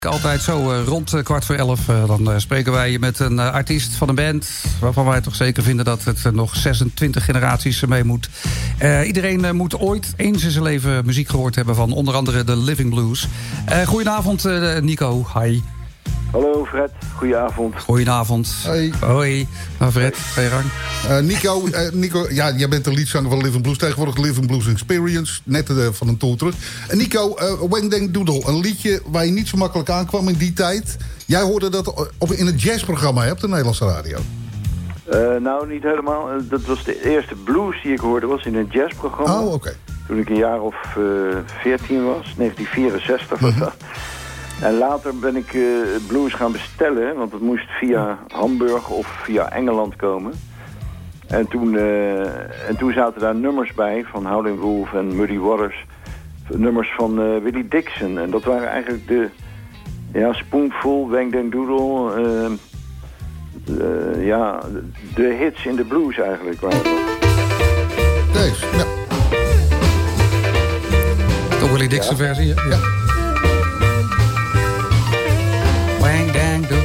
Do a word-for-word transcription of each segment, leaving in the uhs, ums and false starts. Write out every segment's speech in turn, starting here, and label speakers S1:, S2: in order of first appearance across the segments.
S1: Altijd zo uh, rond uh, kwart voor elf. Uh, dan uh, spreken wij met een uh, artiest van een band waarvan wij toch zeker vinden dat het uh, nog zesentwintig generaties mee moet. Uh, iedereen uh, moet ooit eens in zijn leven muziek gehoord hebben van onder andere de Living Blues. Uh, goedenavond uh, Nico, hi.
S2: Hallo Fred, goedenavond.
S1: Goedenavond.
S3: Hoi.
S1: Hoi. Nou Fred, ga je gang.
S3: Uh, Nico, uh, Nico, ja, jij bent de leadzanger van Living Blues. Tegenwoordig Living Blues Experience. Net uh, van een tour terug. Uh, Nico, uh, Wang Dang Doodle. Een liedje waar je niet zo makkelijk aankwam in die tijd. Jij hoorde dat op, in het jazzprogramma hè, op de Nederlandse radio.
S2: Uh, nou, niet helemaal. Uh, dat was de eerste blues die ik hoorde. was in een jazzprogramma.
S3: Oh, oké. Okay.
S2: Toen ik een jaar of veertien was. negentien vierenzestig was dat. En later ben ik uh, blues gaan bestellen, want het moest via Hamburg of via Engeland komen. En toen, uh, en toen zaten daar nummers bij van Howlin' Wolf en Muddy Waters. Nummers van uh, Willie Dixon. En dat waren eigenlijk de ja, Spoonful, Wang Dang Doodle, uh, uh, ja, de hits in de blues eigenlijk. Waren dat.
S3: Deze, ja.
S1: De Willie Dixon ja. versie, ja. ja. Wang Dang Doodle.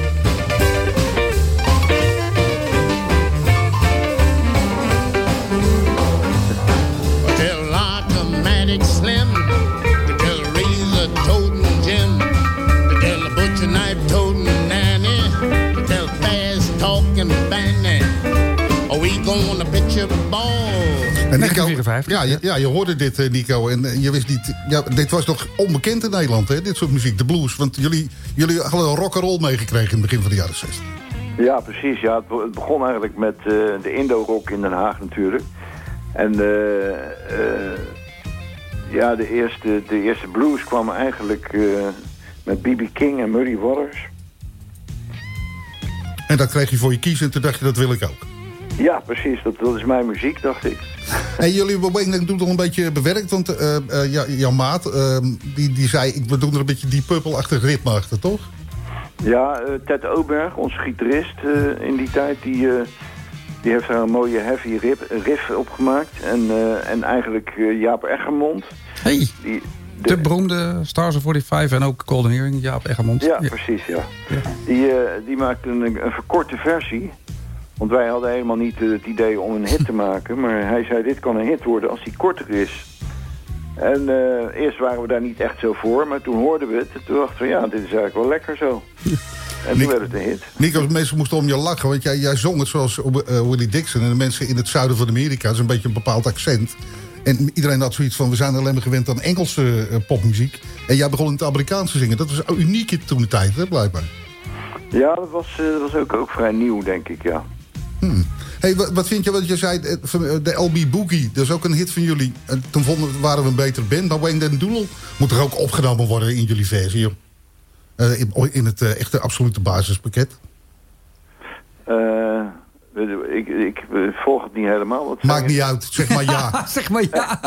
S4: Tell Automatic Slim, tell Razor Toting Jim, tell the Butcher Knife Toting Nanny, tell Fast Talking Fanny, are we gonna pitch a ball?
S3: En Nico, ja, je, ja, je hoorde dit, Nico. En je wist niet. Ja, dit was nog onbekend in Nederland, hè? Dit soort muziek, de blues. Want jullie, jullie hadden rock'n'roll meegekregen in het begin van de jaren zestig.
S2: Ja, precies. Ja, het begon eigenlijk met uh, de Indo-rock in Den Haag natuurlijk. En uh, uh, ja, de eerste, de eerste blues kwam eigenlijk uh, met B B King en Muddy Waters.
S3: En dat kreeg je voor je kiezen en toen dacht je, dat wil ik ook.
S2: Ja, precies. Dat, dat is mijn muziek, dacht ik.
S3: En jullie hebben Wang Dang Doodle een beetje bewerkt, want uh, uh, ja, jouw maat, uh, die, die zei, ik bedoel er een beetje Deep Purple-achtig ritme achter, toch?
S2: Ja, uh, Ted Oberg, onze gitarist uh, in die tijd, die, uh, die heeft daar een mooie heavy riff, riff op gemaakt. En, uh, en eigenlijk uh, Jaap Eggermond.
S1: Hey,
S2: die, de,
S1: de beroemde Stars of vierenveertig en ook Golden Earring, Jaap Eggermond.
S2: Ja, ja. precies, ja. ja. Die, uh, die maakte een, een verkorte versie. Want wij hadden helemaal niet uh, het idee om een hit te maken. Maar hij zei, dit kan een hit worden als die korter is. En uh, eerst waren we daar niet echt zo voor. Maar toen hoorden we het. En toen dachten we, ja, dit is eigenlijk wel lekker zo. En toen
S3: Nico,
S2: werd het een hit.
S3: Nico, mensen moesten om je lachen. Want jij, jij zong het zoals uh, Willie Dixon. En de mensen in het zuiden van Amerika. Dat is een beetje een bepaald accent. En iedereen had zoiets van, we zijn alleen maar gewend aan Engelse uh, popmuziek. En jij begon in het Amerikaans te zingen. Dat was uniek in toen de tijd, hè, blijkbaar.
S2: Ja, dat was, uh, dat was ook, ook vrij nieuw, denk ik, ja.
S3: Hmm. Hey, wat, wat vind je, wat je zei, de L B Boogie, dat is ook een hit van jullie. En toen vonden, waren we een betere band. Maar Wang Dang Doodle moet er ook opgenomen worden in jullie versie, joh. Uh, in, in het uh, echte absolute basispakket.
S2: Uh, ik, ik volg het niet helemaal. Wat
S3: Maakt niet uit, zeg maar ja.
S1: zeg maar ja.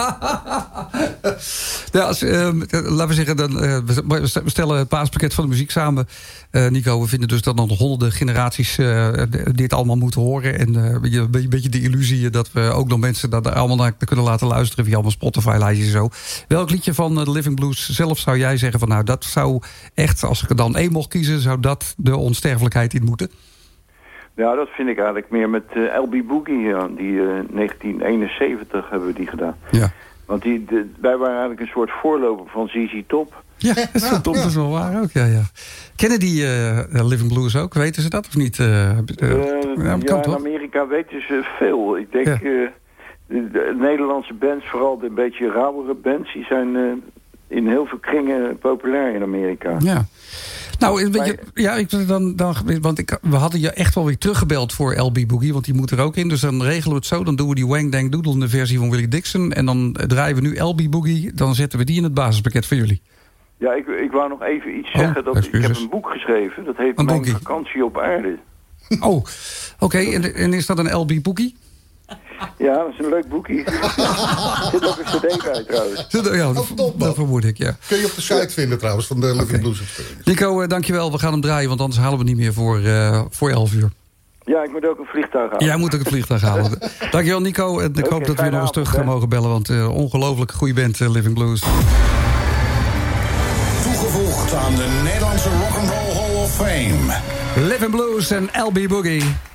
S1: ja als, uh, laten we zeggen, dan, uh, we stellen het basispakket van de muziek samen. Uh, Nico, we vinden dus dat nog honderden generaties uh, dit allemaal moeten horen. En uh, een beetje, beetje de illusie dat we ook nog mensen dat er allemaal naar kunnen laten luisteren via allemaal Spotify-lijstjes en zo. Welk liedje van de Living Blues zelf zou jij zeggen van nou, dat zou echt, als ik er dan één mocht kiezen, zou dat de onsterfelijkheid in moeten?
S2: Ja, dat vind ik eigenlijk meer met uh, L B Boogie. Ja. Die uh, negentien eenenzeventig hebben we die gedaan.
S1: Ja.
S2: Want die, de, wij waren eigenlijk een soort voorloper van Z Z Top.
S1: Ja, dat is, ja, top, ja. Dat is wel waar ook. Ja, ja. Kennen die uh, Living Blues ook? Weten ze dat of niet? Uh, uh,
S2: uh, ja, ja in Amerika weten ze veel. Ik denk, ja. uh, de, de Nederlandse bands, vooral de een beetje rauwere bands, die zijn uh, in heel veel kringen populair in Amerika.
S1: Ja. Nou, weet je, ja, ik, dan, dan, want ik, we hadden je echt wel weer teruggebeld voor L B Boogie, want die moet er ook in. Dus dan regelen we het zo, dan doen we die Wang Dang Doodle in de versie van Willie Dixon. En dan draaien we nu L B Boogie, dan zetten we die in het basispakket voor jullie.
S2: Ja, ik, ik wou nog even iets zeggen.
S1: Oh,
S2: dat ik heb een boek geschreven, dat heet
S1: een
S2: Mijn
S1: boekie.
S2: Vakantie op Aarde.
S1: Oh, oké. Okay. En, en is dat een L B Boogie?
S2: Ja, dat is een leuk boekje. Er zit ook een cd bij trouwens.
S1: Ja, dat, oh, dat vermoed ik, ja.
S3: Kun je op de site ja. vinden trouwens, van de Living okay. Blues Experience.
S1: Nico, uh, dankjewel. We gaan hem draaien, want anders halen we niet meer voor, uh, voor elf uur.
S2: Ja, ik moet ook een vliegtuig halen.
S1: Jij moet ook het vliegtuig halen. Dankjewel, Nico. En ik okay, hoop dat we nog eens terug hè? mogen bellen, want uh, ongelooflijk goede band, uh, Living Blues.
S5: Toegevoegd. toegevoegd aan de Nederlandse Rock'n'Roll Hall of Fame.
S1: Living Blues en L B Boogie.